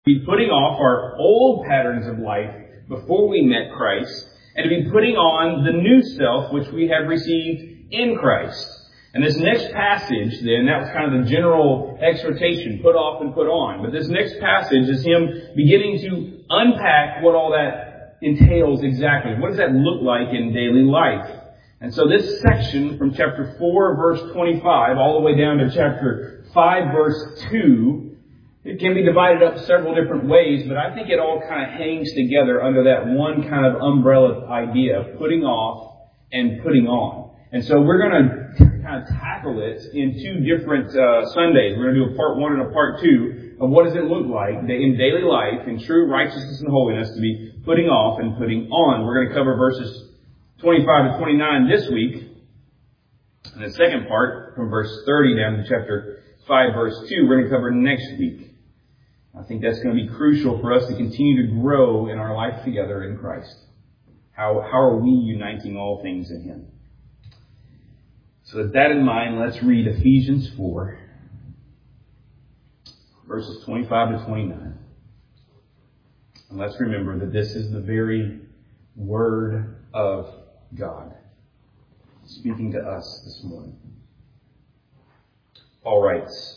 be putting off our old patterns of life before we met Christ, and to be putting on the new self which we have received in Christ. And this next passage, then, that was kind of the general exhortation, put off and put on. But this next passage is him beginning to unpack what all that entails exactly. What does that look like in daily life? And so this section from chapter 4, verse 25, all the way down to chapter 5, verse 2, it can be divided up several different ways, but I think it all kind of hangs together under that one kind of umbrella idea of putting off and putting on. And so we're going to kind of tackle it in two different Sundays. We're going to do a part 1 and a part 2 of what does it look like in daily life, in true righteousness and holiness, to be putting off and putting on. We're going to cover verses 25 to 29 this week. And the second part, from verse 30 down to chapter 5, verse 2, we're going to cover next week. I think that's going to be crucial for us to continue to grow in our life together in Christ. How are we uniting all things in Him? So with that in mind, let's read Ephesians 4, verses 25 to 29. And let's remember that this is the very Word of God speaking to us this morning. Paul writes,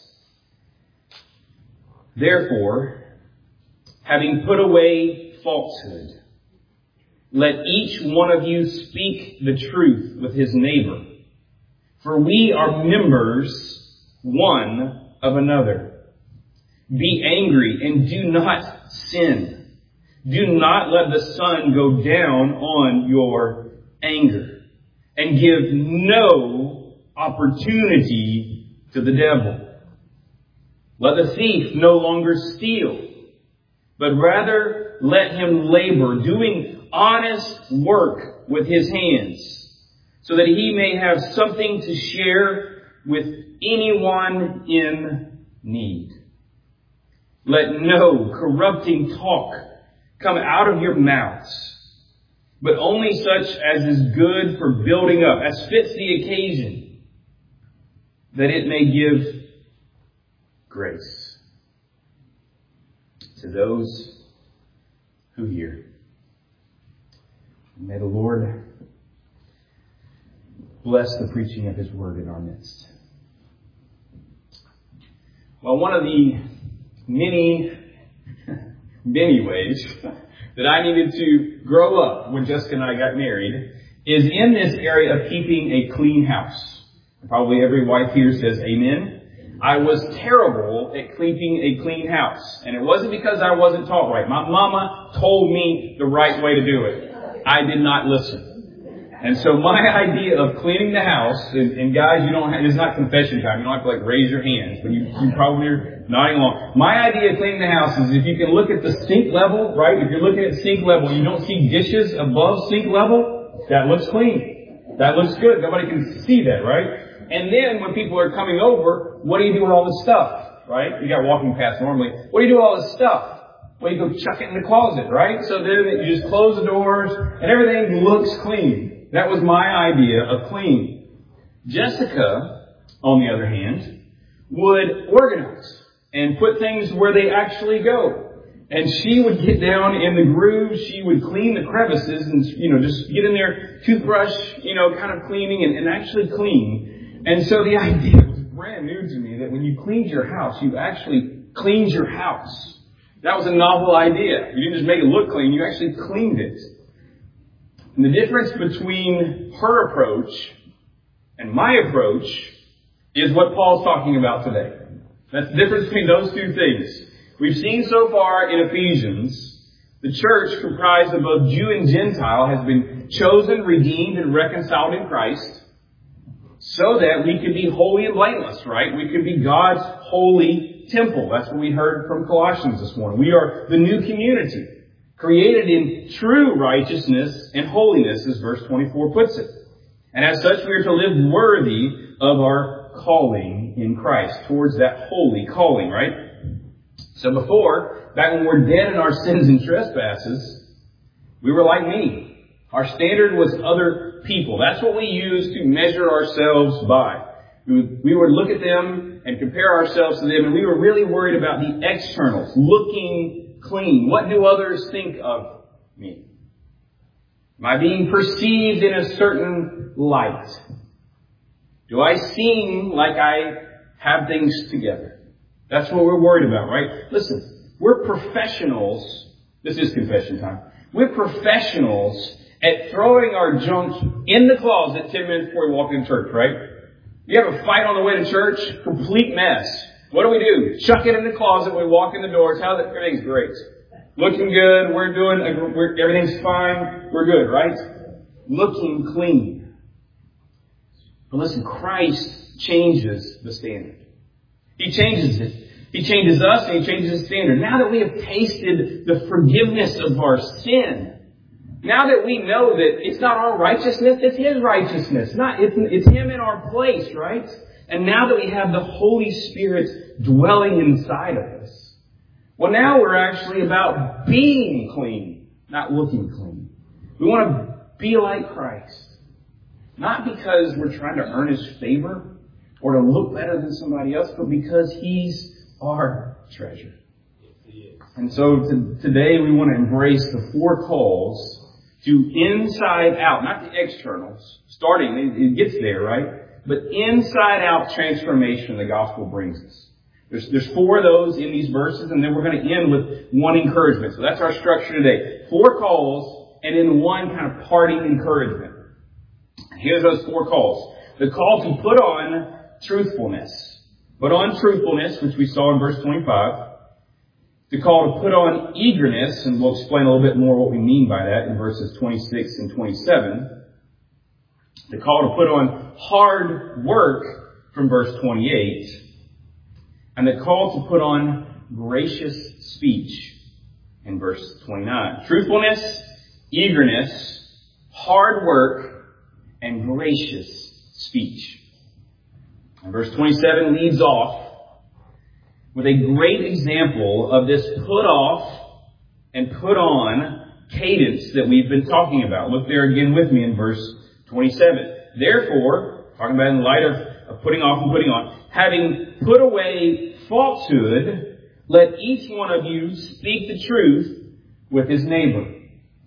"Therefore, having put away falsehood, let each one of you speak the truth with his neighbor. For we are members one of another. Be angry and do not sin. Do not let the sun go down on your anger, and give no opportunity to the devil. Let the thief no longer steal, but rather let him labor, doing honest work with his hands, so that he may have something to share with anyone in need. Let no corrupting talk come out of your mouths, but only such as is good for building up, as fits the occasion, that it may give grace to those who hear." May the Lord bless the preaching of His Word in our midst. Well, one of the many ways that I needed to grow up when Jessica and I got married is in this area of keeping a clean house. Probably every wife here says amen. I was terrible at keeping a clean house. And it wasn't because I wasn't taught right. My mama told me the right way to do it. I did not listen. And so my idea of cleaning the house, and guys, it's not confession time. You don't have to raise your hands, but you probably are nodding along. My idea of cleaning the house is if you can look at the sink level, right? If you're looking at sink level, you don't see dishes above sink level, that looks clean. That looks good. Nobody can see that, right? And then when people are coming over, what do you do with all this stuff, right? You got walking past normally. What do you do with all this stuff? Well, you go chuck it in the closet, right? So then you just close the doors and everything looks clean. That was my idea of clean. Jessica, on the other hand, would organize and put things where they actually go. And she would get down in the grooves. She would clean the crevices and, just get in there, toothbrush, kind of cleaning and actually clean. And so the idea was brand new to me that when you cleaned your house, you actually cleaned your house. That was a novel idea. You didn't just make it look clean, you actually cleaned it. And the difference between her approach and my approach is what Paul's talking about today. That's the difference between those two things. We've seen so far in Ephesians, the church comprised of both Jew and Gentile has been chosen, redeemed, and reconciled in Christ so that we could be holy and blameless, right? We could be God's holy temple. That's what we heard from Colossians this morning. We are the new community, created in true righteousness and holiness, as verse 24 puts it. And as such, we are to live worthy of our calling in Christ, towards that holy calling, right? So before, back when we were dead in our sins and trespasses, we were like me. Our standard was other people. That's what we used to measure ourselves by. We would look at them and compare ourselves to them, and we were really worried about the externals, looking clean. What do others think of me? Am I being perceived in a certain light? Do I seem like I have things together? That's what we're worried about, right? Listen, we're professionals. This is confession time. We're professionals at throwing our junk in the closet 10 minutes before we walk into church, right? You have a fight on the way to church, complete mess. What do? Chuck it in the closet when we walk in the doors. Everything's great. Looking good. Everything's fine. We're good, right? Looking clean. But listen, Christ changes the standard. He changes it. He changes us and He changes the standard. Now that we have tasted the forgiveness of our sin, now that we know that it's not our righteousness, it's His righteousness. It's Him in our place, right? And now that we have the Holy Spirit dwelling inside of us, well, now we're actually about being clean, not looking clean. We want to be like Christ. Not because we're trying to earn His favor or to look better than somebody else, but because He's our treasure. And so today we want to embrace the 4 calls to inside out, not the externals. Starting, it gets there, right? But inside out transformation the gospel brings us. There's 4 of those in these verses, and then we're going to end with 1 encouragement. So that's our structure today. 4 calls, and then 1 kind of parting encouragement. Here's those 4 calls. The call to put on truthfulness. Put on truthfulness, which we saw in verse 25. The call to put on eagerness, and we'll explain a little bit more what we mean by that in verses 26 and 27. The call to put on hard work from verse 28. And the call to put on gracious speech in verse 29. Truthfulness, eagerness, hard work, and gracious speech. And verse 27 leads off with a great example of this put off and put on cadence that we've been talking about. Look there again with me in verse 27. Therefore, talking about in light of putting off and putting on, having put away falsehood, let each one of you speak the truth with his neighbor.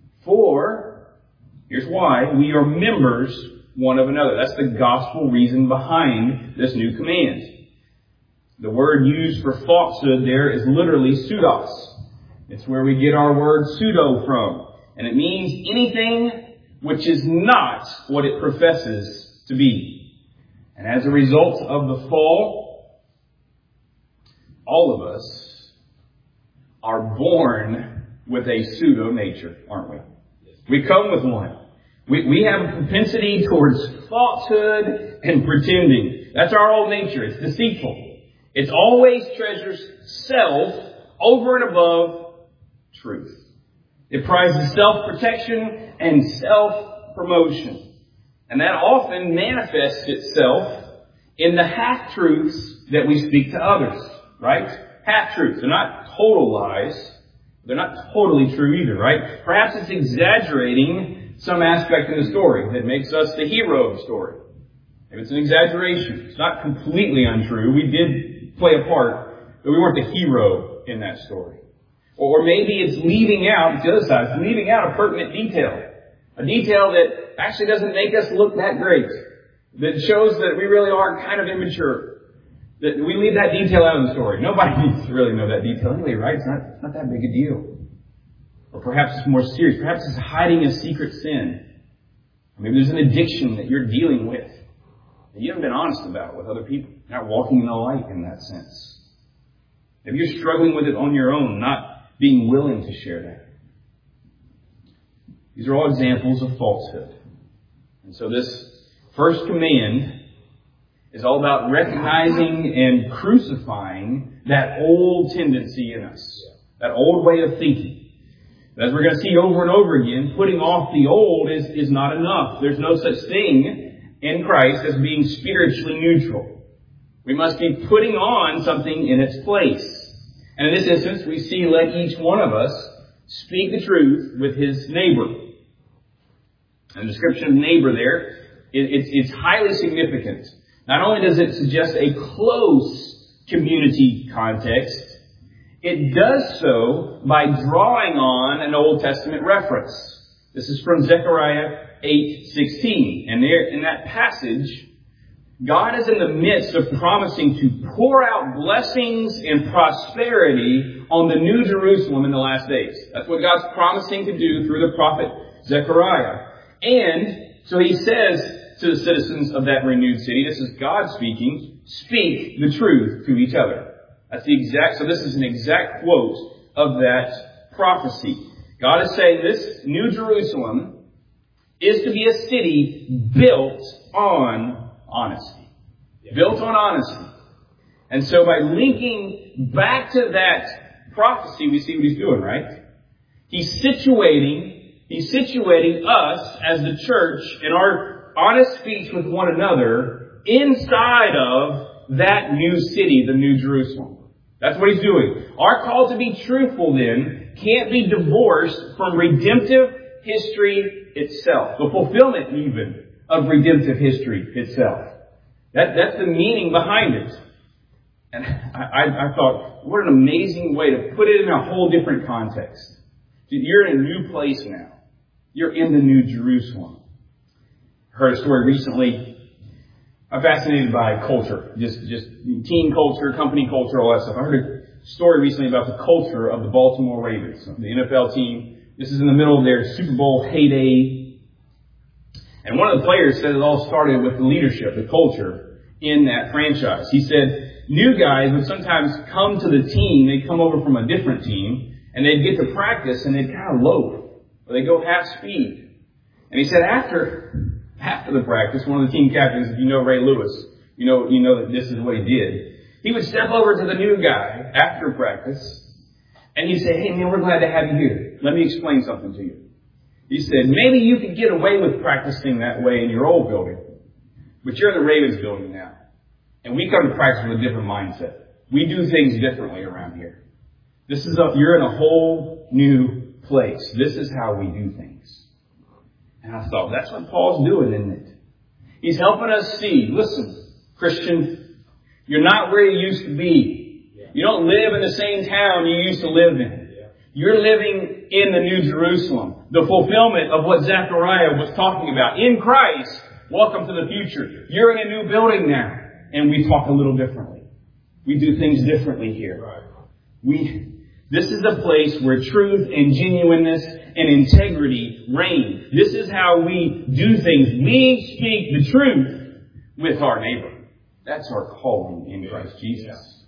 For, here's why, we are members one of another. That's the gospel reason behind this new command. The word used for falsehood there is literally pseudos. It's where we get our word pseudo from. And it means anything which is not what it professes to be. And as a result of the fall, all of us are born with a pseudo nature, aren't we? We come with one. We have a propensity towards falsehood and pretending. That's our old nature. It's deceitful. It always treasures self over and above truth. It prizes self-protection and self-promotion. And that often manifests itself in the half-truths that we speak to others, right? Half-truths. They're not total lies. They're not totally true either, right? Perhaps it's exaggerating some aspect of the story that makes us the hero of the story. Maybe it's an exaggeration. It's not completely untrue. We did play a part, but we weren't the hero in that story. Or maybe it's leaving out, the other side, it's leaving out a pertinent detail. A detail that actually doesn't make us look that great. That shows that we really are kind of immature. That we leave that detail out of the story. Nobody needs to really know that detail anyway, right? It's not that big a deal. Or perhaps it's more serious. Perhaps it's hiding a secret sin. Or maybe there's an addiction that you're dealing with that you haven't been honest about with other people. You're not walking in the light in that sense. Maybe you're struggling with it on your own, not being willing to share that. These are all examples of falsehood. And so this first command is all about recognizing and crucifying that old tendency in us. That old way of thinking. As we're going to see over and over again, putting off the old is not enough. There's no such thing in Christ as being spiritually neutral. We must be putting on something in its place. And in this instance, we see let each one of us speak the truth with his neighbor. And the description of neighbor there, it's highly significant. Not only does it suggest a close community context, it does so by drawing on an Old Testament reference. This is from Zechariah 8:16. And there, in that passage, God is in the midst of promising to pour out blessings and prosperity on the New Jerusalem in the last days. That's what God's promising to do through the prophet Zechariah. And so he says to the citizens of that renewed city, this is God speaking, speak the truth to each other. So this is an exact quote of that prophecy. God is saying this New Jerusalem is to be a city built on honesty. Built on honesty. And so by linking back to that prophecy, we see what he's doing, right? He's situating us as the church in our honest speech with one another inside of that new city, the New Jerusalem. That's what he's doing. Our call to be truthful then can't be divorced from redemptive history itself. The fulfillment even of redemptive history itself. That's the meaning behind it. And I thought, what an amazing way to put it in a whole different context. You're in a new place now. You're in the New Jerusalem. I heard a story recently. I'm fascinated by culture. Just team culture, company culture, all that stuff. I heard a story recently about the culture of the Baltimore Ravens, the NFL team. This is in the middle of their Super Bowl heyday. And one of the players said it all started with the leadership, the culture in that franchise. He said new guys would sometimes come to the team. They'd come over from a different team, and they'd get to practice, and they'd kind of loaf. Or they'd go half speed. And he said after the practice, one of the team captains, if you know Ray Lewis, you know that this is what he did. He would step over to the new guy after practice, and he'd say, hey man, we're glad to have you here. Let me explain something to you. He said, maybe you could get away with practicing that way in your old building, but you're in the Ravens building now. And we come to practice with a different mindset. We do things differently around here. You're in a whole new place. This is how we do things. And I thought, that's what Paul's doing, isn't it? He's helping us see, listen, Christian, you're not where you used to be. You don't live in the same town you used to live in. You're living in the New Jerusalem. The fulfillment of what Zechariah was talking about. In Christ, welcome to the future. You're in a new building now. And we talk a little differently. We do things differently here. This is a place where truth and genuineness and integrity reign. This is how we do things. We speak the truth with our neighbor. That's our calling in Christ Jesus.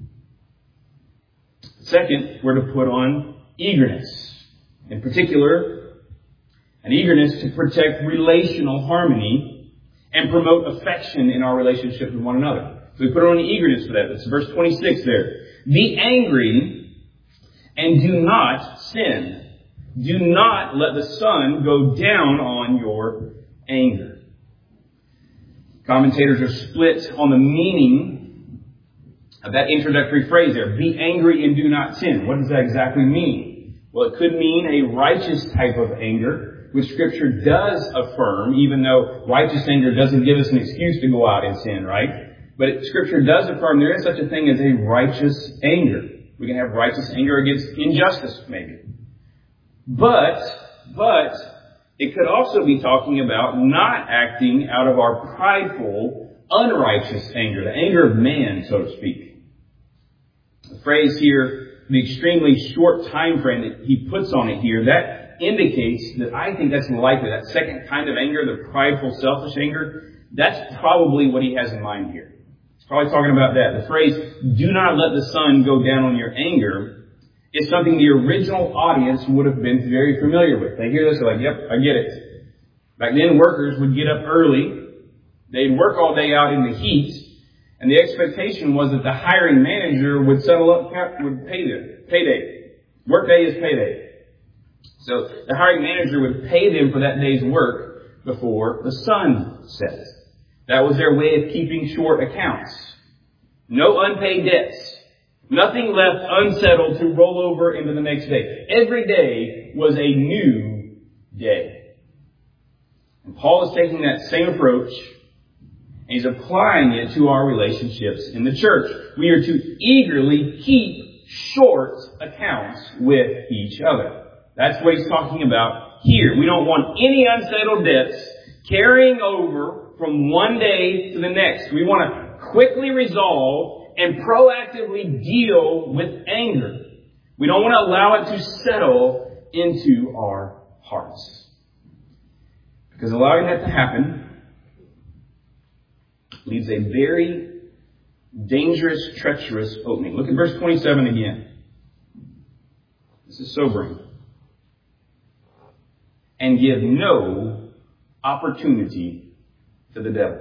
Second, we're to put on eagerness. In particular, an eagerness to protect relational harmony and promote affection in our relationship with one another. So we put on eagerness for that. That's verse 26 there. Be angry and do not sin. Do not let the sun go down on your anger. Commentators are split on the meaning of that introductory phrase there. Be angry and do not sin. What does that exactly mean? Well, it could mean a righteous type of anger, which Scripture does affirm, even though righteous anger doesn't give us an excuse to go out and sin, right? But Scripture does affirm there is such a thing as a righteous anger. We can have righteous anger against injustice, maybe. But it could also be talking about not acting out of our prideful, unrighteous anger, the anger of man, so to speak. The phrase here, the extremely short time frame that he puts on it here, that indicates that I think that's likely, that second kind of anger, the prideful, selfish anger, that's probably what he has in mind here. He's probably talking about that. The phrase, do not let the sun go down on your anger, is something the original audience would have been very familiar with. They hear this, they're like, yep, I get it. Back then, workers would get up early. They'd work all day out in the heat. And the expectation was that the hiring manager would settle up, would pay them. Payday. Workday is payday. So the hiring manager would pay them for that day's work before the sun set. That was their way of keeping short accounts. No unpaid debts. Nothing left unsettled to roll over into the next day. Every day was a new day. And Paul is taking that same approach, And he's applying it to our relationships in the church. We are to eagerly keep short accounts with each other. That's what he's talking about here. We don't want any unsettled debts carrying over from one day to the next. We want to quickly resolve and proactively deal with anger. We don't want to allow it to settle into our hearts. Because allowing that to happen leaves a very dangerous, treacherous opening. Look at verse 27 again. This is sobering. And give no opportunity to the devil.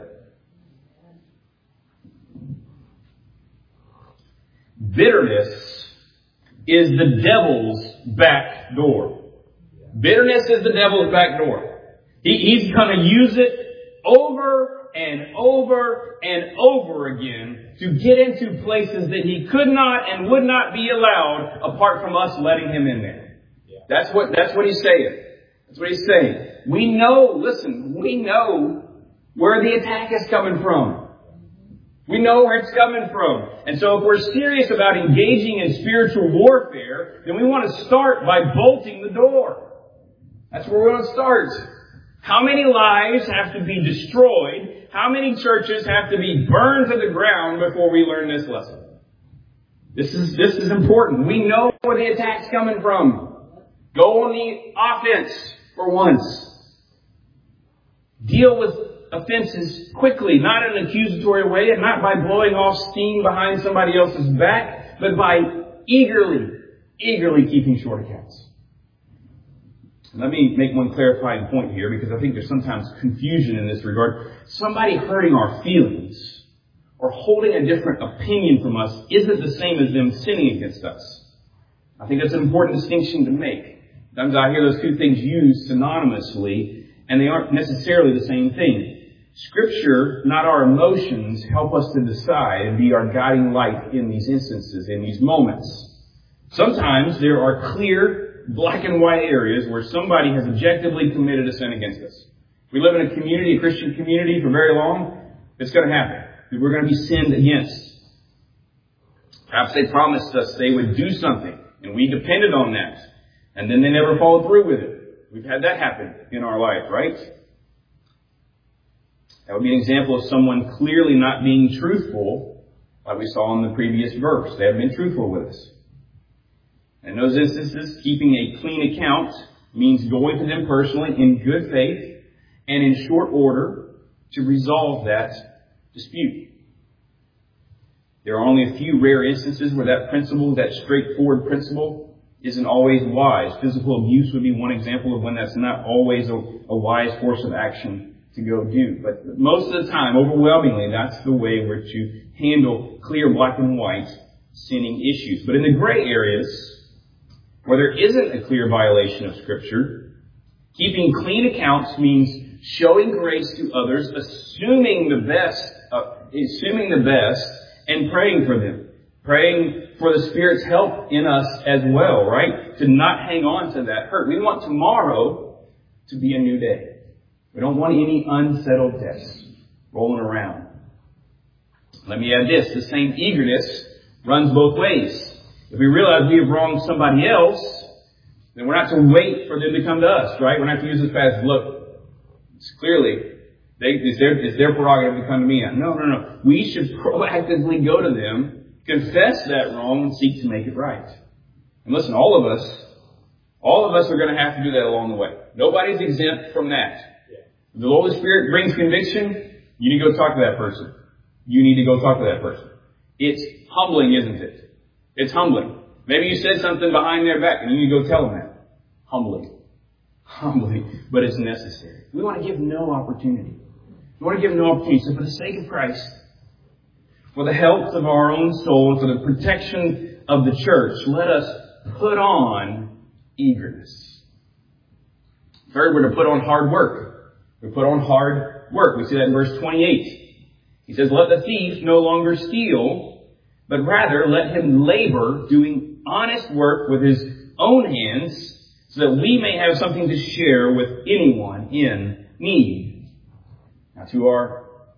Bitterness is the devil's back door. Bitterness is the devil's back door. He's going to use it over and over and over again to get into places that he could not and would not be allowed apart from us letting him in there. That's what he's saying. That's what he's saying. We know where the attack is coming from. We know where it's coming from. And so if we're serious about engaging in spiritual warfare, then we want to start by bolting the door. That's where we're going to start. How many lives have to be destroyed? How many churches have to be burned to the ground before we learn this lesson? This is important. We know where the attack's coming from. Go on the offense for once. Deal with offenses quickly, not in an accusatory way, and not by blowing off steam behind somebody else's back, but by eagerly keeping short accounts. Let me make one clarifying point here, because I think there's sometimes confusion in this regard. Somebody hurting our feelings or holding a different opinion from us isn't the same as them sinning against us. I think that's an important distinction to make. Sometimes I hear those two things used synonymously, and they aren't necessarily the same thing. Scripture, not our emotions, help us to decide and be our guiding light in these instances, in these moments. Sometimes there are clear black and white areas where somebody has objectively committed a sin against us. If we live in a community, a Christian community, for very long, it's going to happen. We're going to be sinned against. Perhaps they promised us they would do something, and we depended on that. And then they never followed through with it. We've had that happen in our life, right? That would be an example of someone clearly not being truthful, like we saw in the previous verse. They haven't been truthful with us. In those instances, keeping a clean account means going to them personally in good faith and in short order to resolve that dispute. There are only a few rare instances where that principle, that straightforward principle, isn't always wise. Physical abuse would be one example of when that's not always a wise course of action to go do. But most of the time, overwhelmingly, that's the way we're to handle clear black and white sinning issues. But in the gray areas, where there isn't a clear violation of Scripture, keeping clean accounts means showing grace to others, assuming the best, and praying for them. Praying for the Spirit's help in us as well, right? To not hang on to that hurt. We want tomorrow to be a new day. We don't want any unsettled debts rolling around. Let me add this. The same eagerness runs both ways. If we realize we have wronged somebody else, then we're not to wait for them to come to us, right? We're not to use this passage. Look, it's clearly, it's their prerogative to come to me. No. We should proactively go to them, confess that wrong, and seek to make it right. And listen, all of us are going to have to do that along the way. Nobody's exempt from that. If the Holy Spirit brings conviction, you need to go talk to that person. It's humbling, isn't it? It's humbling. Maybe you said something behind their back and you need to go tell them that. Humbling, but it's necessary. We want to give no opportunity. So for the sake of Christ, for the health of our own soul, and for the protection of the church, let us put on eagerness. Third, we're to put on hard work. We put on hard work. We see that in verse 28. He says, let the thief no longer steal, but rather let him labor, doing honest work with his own hands, so that we may have something to share with anyone in need. Now, to our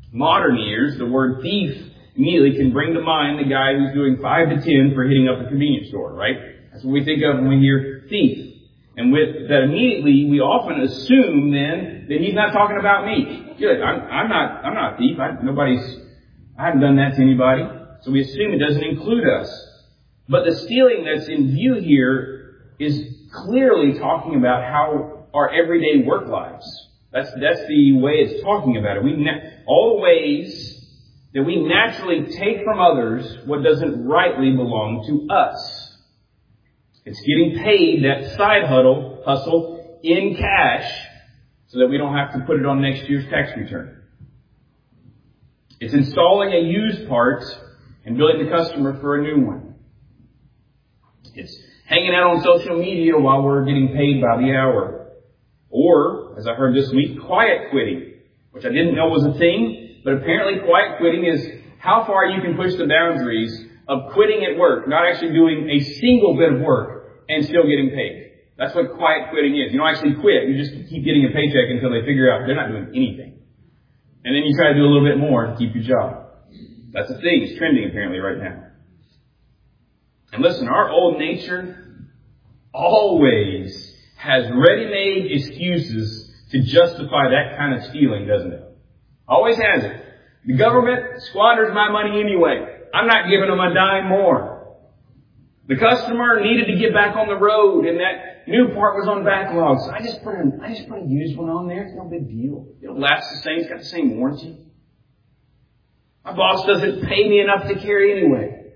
Modern ears, the word thief immediately can bring to mind the guy who's doing 5 to 10 for hitting up a convenience store, right? That's what we think of when we hear thief. And with that immediately, we often assume then that he's not talking about me. Good. I'm not a thief. I haven't done that to anybody. So we assume it doesn't include us. But the stealing that's in view here is clearly talking about how our everyday work lives. That's the way it's talking about it. All the ways that we naturally take from others what doesn't rightly belong to us. It's getting paid, that side hustle, in cash so that we don't have to put it on next year's tax return. It's installing a used part and billing the customer for a new one. It's hanging out on social media while we're getting paid by the hour. Or, as I heard this week, quiet quitting, which I didn't know was a thing, but apparently quiet quitting is how far you can push the boundaries of quitting at work, not actually doing a single bit of work, and still getting paid. That's what quiet quitting is. You don't actually quit. You just keep getting a paycheck until they figure out they're not doing anything. And then you try to do a little bit more to keep your job. That's the thing. It's trending apparently right now. And listen, our old nature always has ready-made excuses to justify that kind of stealing, doesn't it? Always has it. The government squanders my money anyway. I'm not giving them a dime more. The customer needed to get back on the road, and that new part was on backlog. So I just put a used one on there. It's no big deal. It'll last the same. It's got the same warranty. My boss doesn't pay me enough to carry anyway.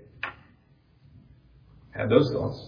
Had those thoughts.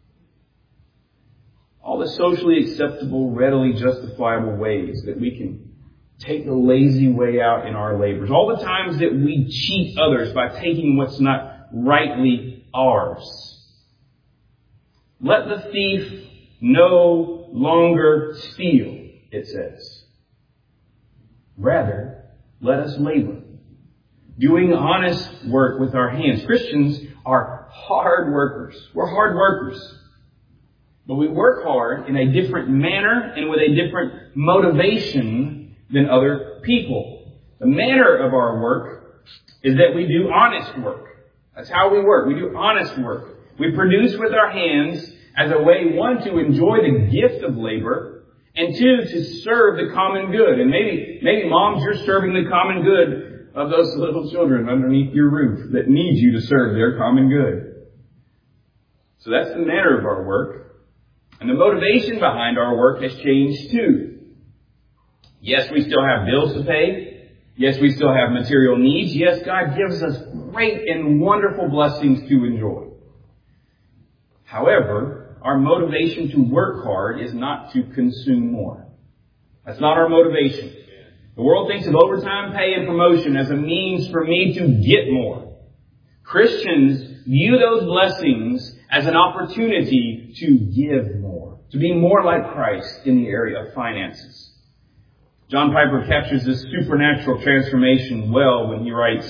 All the socially acceptable, readily justifiable ways that we can take the lazy way out in our labors. All the times that we cheat others by taking what's not rightly ours. Let the thief no longer steal, it says. Rather, let us labor, doing honest work with our hands. Christians are hard workers. We're hard workers. But we work hard in a different manner and with a different motivation than other people. The manner of our work is that we do honest work. That's how we work. We do honest work. We produce with our hands as a way, one, to enjoy the gift of labor, and two, to serve the common good. And maybe moms, you're serving the common good of those little children underneath your roof that need you to serve their common good. So that's the manner of our work. And the motivation behind our work has changed too. Yes, we still have bills to pay. Yes, we still have material needs. Yes, God gives us great and wonderful blessings to enjoy. However, our motivation to work hard is not to consume more. That's not our motivation. The world thinks of overtime pay and promotion as a means for me to get more. Christians view those blessings as an opportunity to give more, to be more like Christ in the area of finances. John Piper captures this supernatural transformation well when he writes,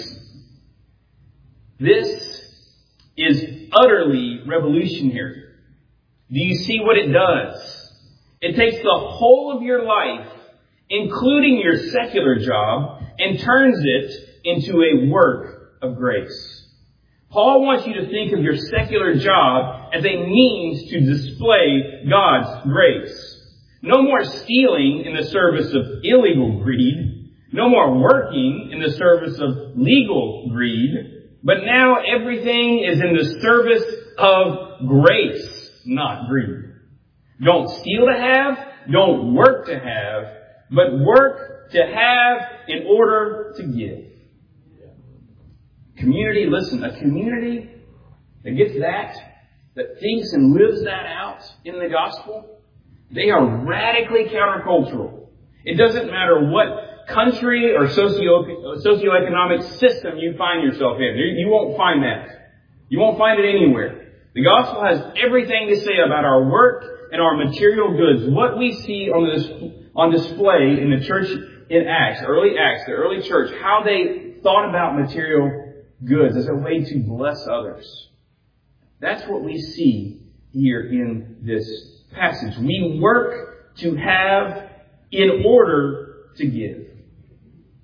"This is utterly revolutionary. Do you see what it does? It takes the whole of your life, including your secular job, and turns it into a work of grace." Paul wants you to think of your secular job as a means to display God's grace. No more stealing in the service of illegal greed. No more working in the service of legal greed. But now everything is in the service of grace, not greed. Don't steal to have, don't work to have, but work to have in order to give. Community, listen, a community that gets that thinks and lives that out in the gospel, they are radically countercultural. It doesn't matter what country or socioeconomic system you find yourself in. You won't find that. You won't find it anywhere. The gospel has everything to say about our work and our material goods. What we see on display in the church in Acts, the early church, how they thought about material goods as a way to bless others. That's what we see here in this passage. We work to have in order to give.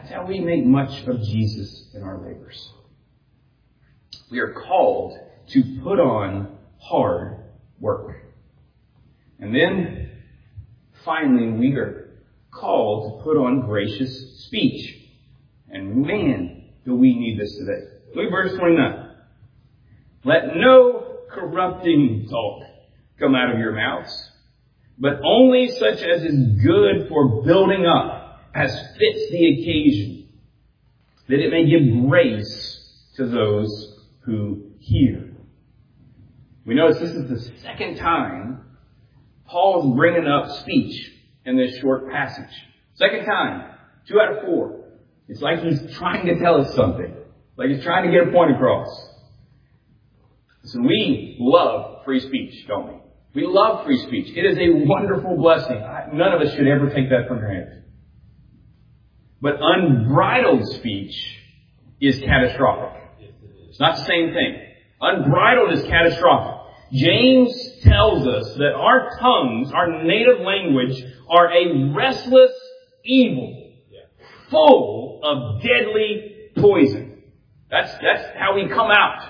That's how we make much of Jesus in our labors. We are called to put on hard work. And then, finally, we are called to put on gracious speech. And man, do we need this today. Look at verse 29. Let no corrupting talk come out of your mouths, but only such as is good for building up, as fits the occasion, that it may give grace to those who hear. We notice this is the second time Paul's bringing up speech in this short passage. Second time, 2 out of 4. It's like he's trying to tell us something. Like he's trying to get a point across. So we love free speech, don't we? We love free speech. It is a wonderful blessing. None of us should ever take that for granted. But unbridled speech is catastrophic. It's not the same thing. Unbridled is catastrophic. James tells us that our tongues, our native language, are a restless evil, full of deadly poison. That's how we come out.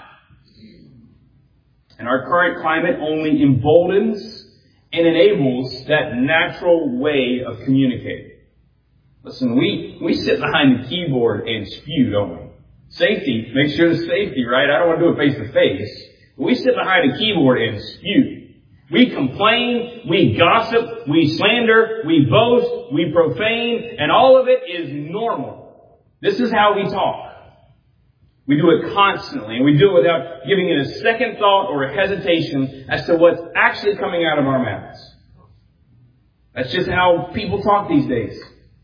And our current climate only emboldens and enables that natural way of communicating. Listen, we sit behind the keyboard and spew, don't we? Safety, make sure there's safety, right? I don't want to do it face to face. But we sit behind a keyboard and spew. We complain, we gossip, we slander, we boast, we profane, and all of it is normal. This is how we talk. We do it constantly, and we do it without giving it a second thought or a hesitation as to what's actually coming out of our mouths. That's just how people talk these days.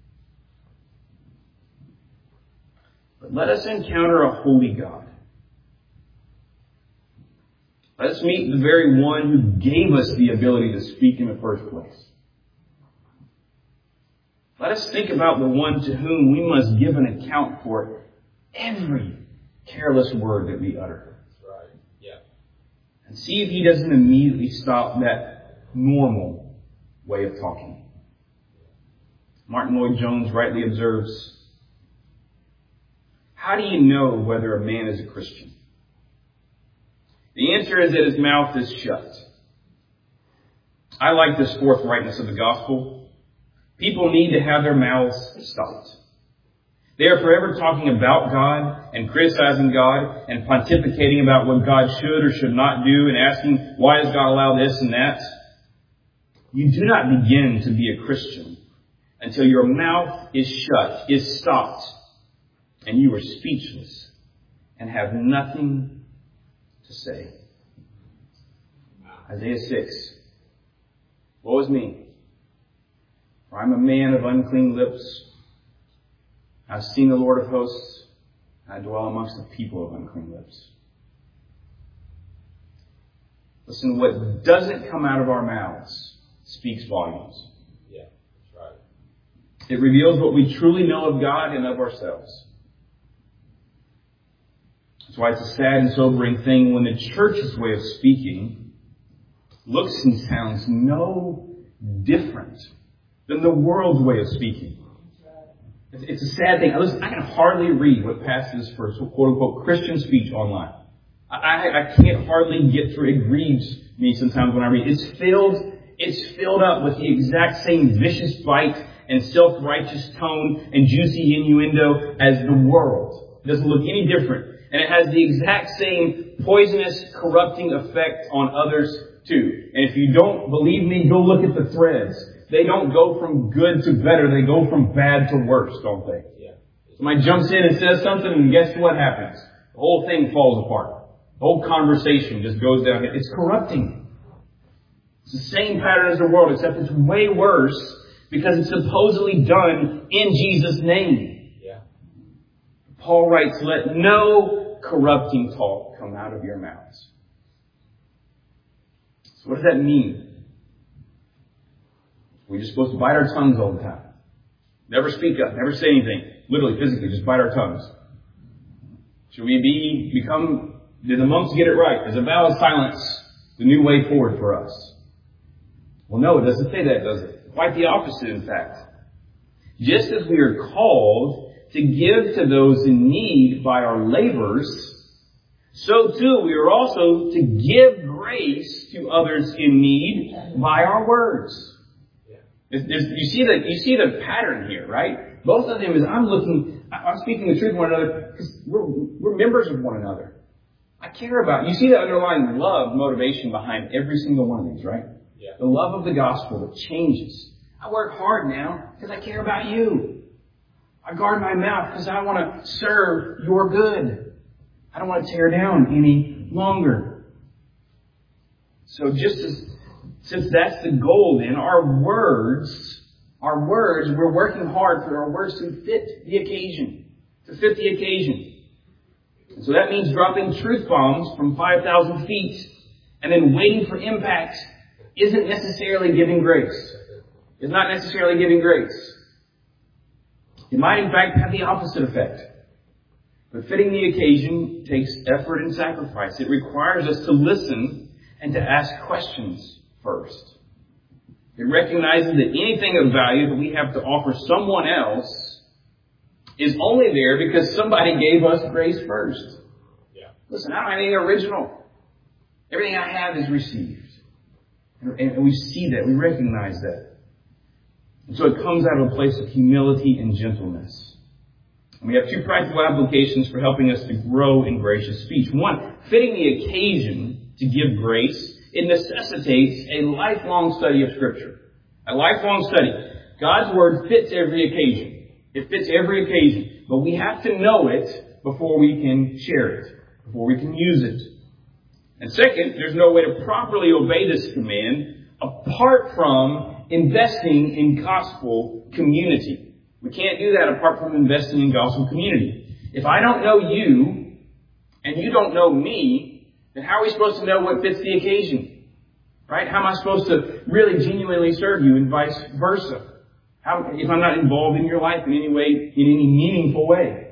But let us encounter a holy God. Let us meet the very one who gave us the ability to speak in the first place. Let us think about the one to whom we must give an account for every careless word that we utter. That's right. Yeah. And see if he doesn't immediately stop that normal way of talking. Martin Lloyd-Jones rightly observes, how do you know whether a man is a Christian? The answer is that his mouth is shut. I like this forthrightness of the gospel. People need to have their mouths stopped. They are forever talking about God and criticizing God and pontificating about what God should or should not do and asking, why does God allow this and that? You do not begin to be a Christian until your mouth is shut, is stopped, and you are speechless and have nothing to say. Isaiah 6. Woe is me, for I'm a man of unclean lips. I've seen the Lord of hosts, and I dwell amongst the people of unclean lips. Listen, what doesn't come out of our mouths speaks volumes. Yeah, that's right. It reveals what we truly know of God and of ourselves. That's why it's a sad and sobering thing when the church's way of speaking looks and sounds no different than the world's way of speaking. It's a sad thing. Listen, I can hardly read what passes for quote-unquote Christian speech online. I can't hardly get through. It grieves me sometimes when I read. It's filled up with the exact same vicious bite and self-righteous tone and juicy innuendo as the world. It doesn't look any different. And it has the exact same poisonous, corrupting effect on others too. And if you don't believe me, go look at the threads. They don't go from good to better. They go from bad to worse, don't they? Yeah. Somebody jumps in and says something, and guess what happens? The whole thing falls apart. The whole conversation just goes down. It's corrupting. It's the same pattern as the world, except it's way worse because it's supposedly done in Jesus' name. Yeah. Paul writes, let no corrupting talk come out of your mouths. So what does that mean? We're just supposed to bite our tongues all the time. Never speak up. Never say anything. Literally, physically, just bite our tongues. Should we did the monks get it right? Is a vow of silence the new way forward for us? Well, no, it doesn't say that, does it? Quite the opposite, in fact. Just as we are called to give to those in need by our labors, so too we are also to give grace to others in need by our words. You see the pattern here, right? Both of them is I'm speaking the truth to one another because we're members of one another. I care about you. See the underlying love motivation behind every single one of these, right? Yeah. The love of the gospel that changes. I work hard now because I care about you. I guard my mouth because I want to serve your good. I don't want to tear down any longer. So since that's the goal then, our words, we're working hard for our words to fit the occasion. And so that means dropping truth bombs from 5,000 feet and then waiting for impact isn't necessarily giving grace. It's not necessarily giving grace. It might in fact have the opposite effect. But fitting the occasion takes effort and sacrifice. It requires us to listen and to ask questions first. It recognizes that anything of value that we have to offer someone else is only there because somebody gave us grace first. Yeah. Listen, I don't have anything original. Everything I have is received. And we see that. We recognize that. And so it comes out of a place of humility and gentleness. And we have two practical applications for helping us to grow in gracious speech. One, fitting the occasion to give grace, it necessitates a lifelong study of Scripture. A lifelong study. God's Word fits every occasion. It fits every occasion. But we have to know it before we can share it, before we can use it. And second, there's no way to properly obey this command apart from investing in gospel community. We can't do that apart from investing in gospel community. If I don't know you, and you don't know me, then how are we supposed to know what fits the occasion? Right? How am I supposed to really genuinely serve you and vice versa? If I'm not involved in your life in any way, in any meaningful way?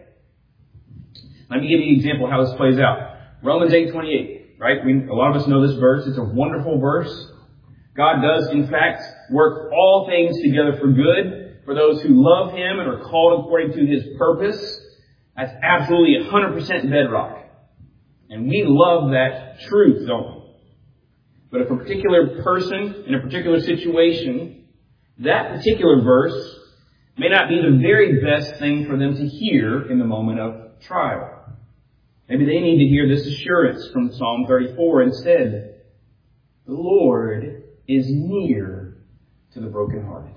Let me give you an example of how this plays out. Romans 8:28, right? A lot of us know this verse. It's a wonderful verse. God does, in fact, work all things together for good for those who love Him and are called according to His purpose. That's absolutely 100% bedrock. And we love that truth, don't we? But if a particular person in a particular situation, that particular verse may not be the very best thing for them to hear in the moment of trial. Maybe they need to hear this assurance from Psalm 34 instead. The Lord is near to the brokenhearted.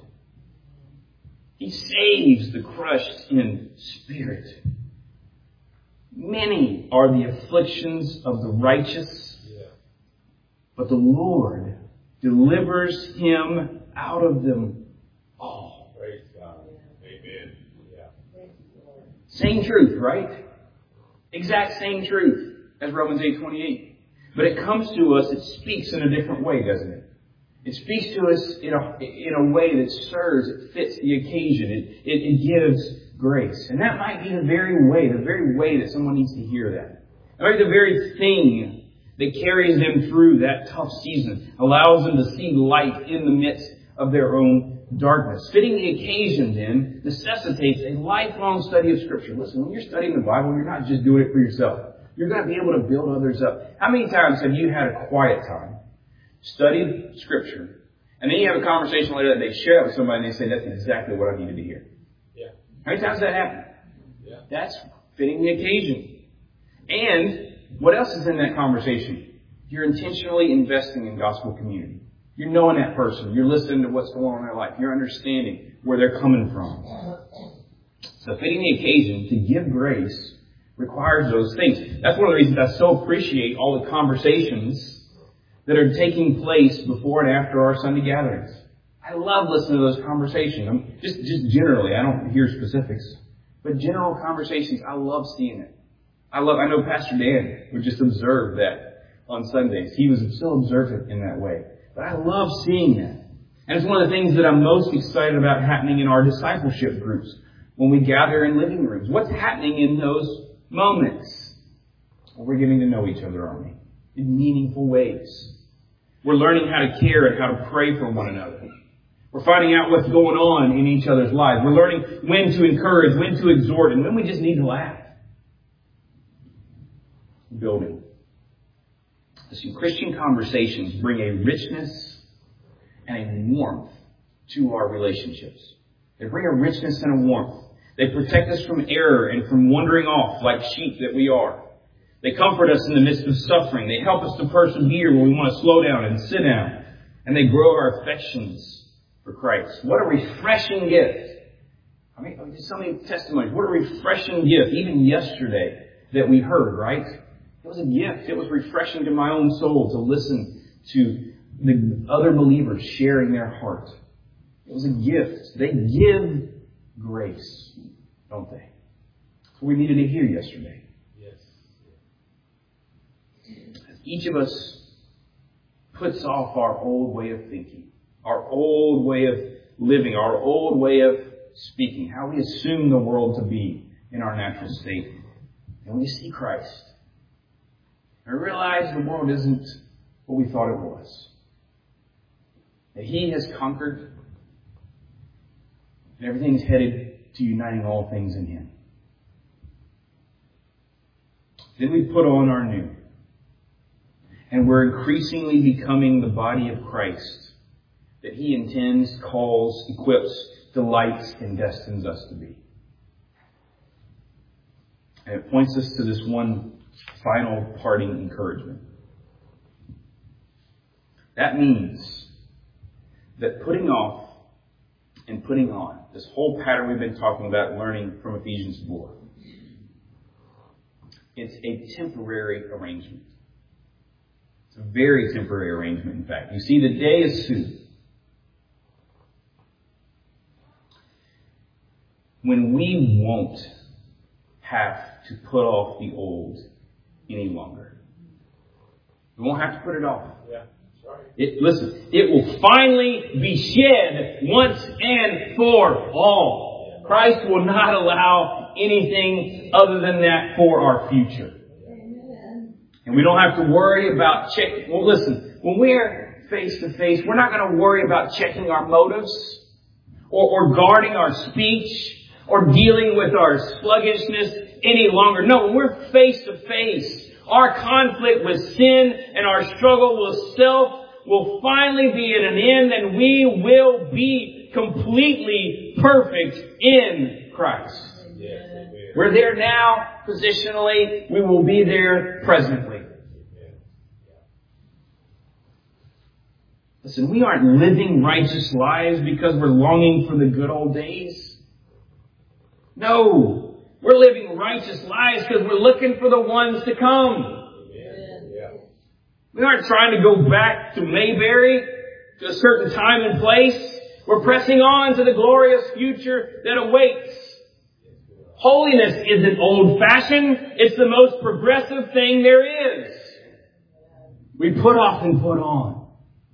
He saves the crushed in spirit. Many are the afflictions of the righteous, but the Lord delivers him out of them all. Praise God. Amen. Yeah. Same truth, right? Exact same truth as Romans 8:28. But it comes to us, it speaks in a different way, doesn't it? It speaks to us in a way that serves, it fits the occasion, it gives grace. And that might be the very way that someone needs to hear that. It might be the very thing that carries them through that tough season, allows them to see light in the midst of their own darkness. Fitting the occasion, then, necessitates a lifelong study of Scripture. Listen, when you're studying the Bible, you're not just doing it for yourself. You're going to be able to build others up. How many times have you had a quiet time, studied Scripture, and then you have a conversation later that they share it with somebody and they say, that's exactly what I needed to hear? Yeah. How many times does that happen? Yeah. That's fitting the occasion. And what else is in that conversation? You're intentionally investing in gospel community. You're knowing that person. You're listening to what's going on in their life. You're understanding where they're coming from. So fitting the occasion to give grace requires those things. That's one of the reasons I so appreciate all the conversations that are taking place before and after our Sunday gatherings. I love listening to those conversations. Just generally, I don't hear specifics, but general conversations, I love seeing it. I know Pastor Dan would just observe that on Sundays. He was so observant in that way. But I love seeing that. And it's one of the things that I'm most excited about happening in our discipleship groups when we gather in living rooms. What's happening in those moments? Well, we're getting to know each other, aren't we? In meaningful ways. We're learning how to care and how to pray for one another. We're finding out what's going on in each other's lives. We're learning when to encourage, when to exhort, and when we just need to laugh. Building. Listen, Christian conversations bring a richness and a warmth to our relationships. They bring a richness and a warmth. They protect us from error and from wandering off like sheep that we are. They comfort us in the midst of suffering. They help us to persevere when we want to slow down and sit down. And they grow our affections for Christ. What a refreshing gift. I mean, just so many testimonies. What a refreshing gift. Even yesterday that we heard, right? It was a gift. It was refreshing to my own soul to listen to the other believers sharing their heart. It was a gift. They give grace, don't they? That's what we needed to hear yesterday. Yes. Each of us puts off our old way of thinking, our old way of living, our old way of speaking, how we assume the world to be in our natural state. And we see Christ. And realize the world isn't what we thought it was. That He has conquered, and everything's headed to uniting all things in Him. Then we put on our new. And we're increasingly becoming the body of Christ that He intends, calls, equips, delights, and destines us to be. And it points us to this one final parting encouragement. That means that putting off and putting on, this whole pattern we've been talking about, learning from Ephesians 4, it's a temporary arrangement. It's a very temporary arrangement, in fact. You see, the day is soon when we won't have to put off the old any longer. We won't have to put it off. Yeah, that's right. Listen, it will finally be shed once and for all. Christ will not allow anything other than that for our future. And we don't have to worry about checking. Well, listen, when we're face to face, we're not going to worry about checking our motives or guarding our speech or dealing with our sluggishness any longer. No, when we're face to face, our conflict with sin and our struggle with self will finally be at an end, and we will be completely perfect in Christ. Yes. We're there now, positionally. We will be there presently. Listen, we aren't living righteous lives because we're longing for the good old days. No. We're living righteous lives because we're looking for the ones to come. Yeah. We aren't trying to go back to Mayberry, to a certain time and place. We're pressing on to the glorious future that awaits. Holiness isn't old-fashioned. It's the most progressive thing there is. We put off and put on.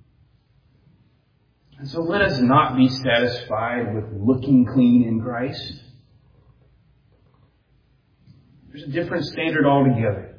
And so let us not be satisfied with looking clean in Christ. There's a different standard altogether.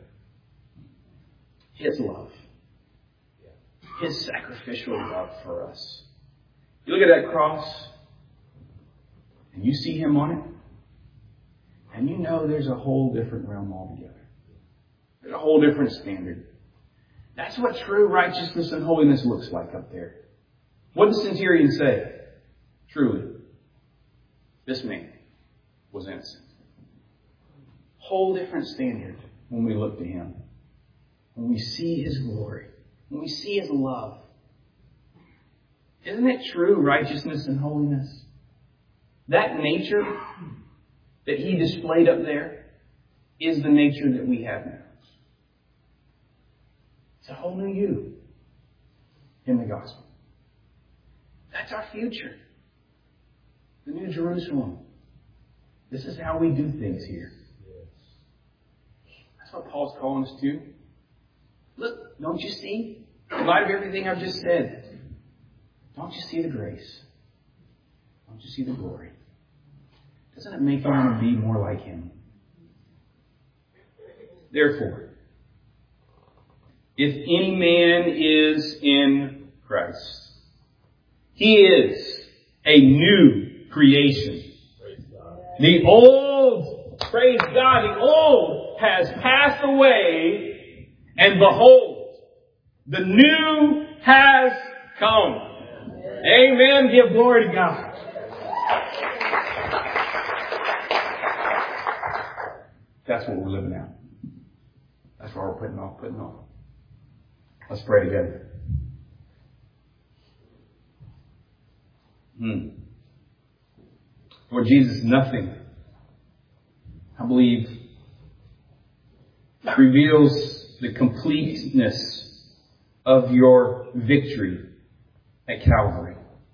His love. His sacrificial love for us. You look at that cross, and you see Him on it, and you know there's a whole different realm altogether. There's a whole different standard. That's what true righteousness and holiness looks like up there. What did the centurion say? Truly, this man was innocent. Whole different standard when we look to Him. When we see His glory. When we see His love. Isn't it true righteousness and holiness? That nature that He displayed up there is the nature that we have now. It's a whole new you in the gospel. That's our future. The New Jerusalem. This is how we do things here. That's what Paul's calling us to. Look, don't you see? In light of everything I've just said, don't you see the grace? Don't you see the glory? Doesn't it make you want to be more like Him? Therefore, if any man is in Christ, he is a new creation. Praise God. The old, praise God, the old has passed away, and behold, the new has come. Amen. Give glory to God. That's what we're living out. That's what we're putting on. Let's pray together. Lord Jesus, nothing, I believe, reveals the completeness of your victory at Calvary.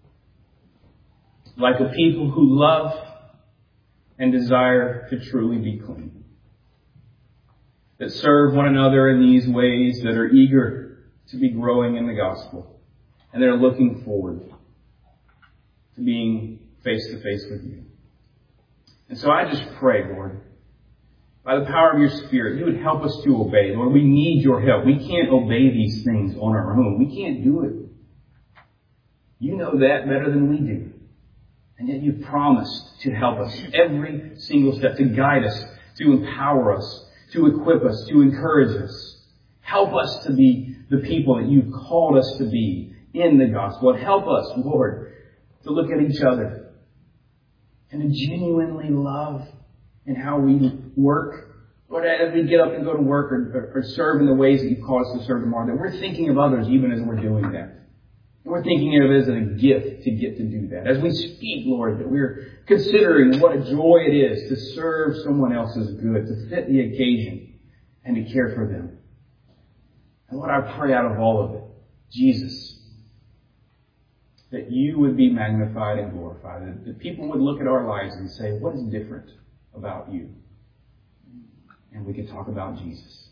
Like a people who love and desire to truly be clean. That serve one another in these ways, that are eager to be growing in the gospel. And that are looking forward to being face to face with you. And so I just pray, Lord, by the power of your Spirit, you would help us to obey. Lord, we need your help. We can't obey these things on our own. We can't do it. You know that better than we do. And yet you've promised to help us every single step, to guide us, to empower us, to equip us, to encourage us. Help us to be the people that you've called us to be in the gospel. And help us, Lord, to look at each other and to genuinely love in how we work. Lord, as we get up and go to work or serve in the ways that you've called us to serve tomorrow, that we're thinking of others even as we're doing that. We're thinking of it as a gift to get to do that. As we speak, Lord, that we're considering what a joy it is to serve someone else's good, to fit the occasion, and to care for them. And Lord, I pray out of all of it, Jesus, that you would be magnified and glorified. That people would look at our lives and say, what is different about you? And we could talk about Jesus.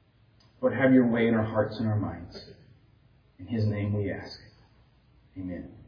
Lord, have your way in our hearts and our minds. In His name we ask. Amen.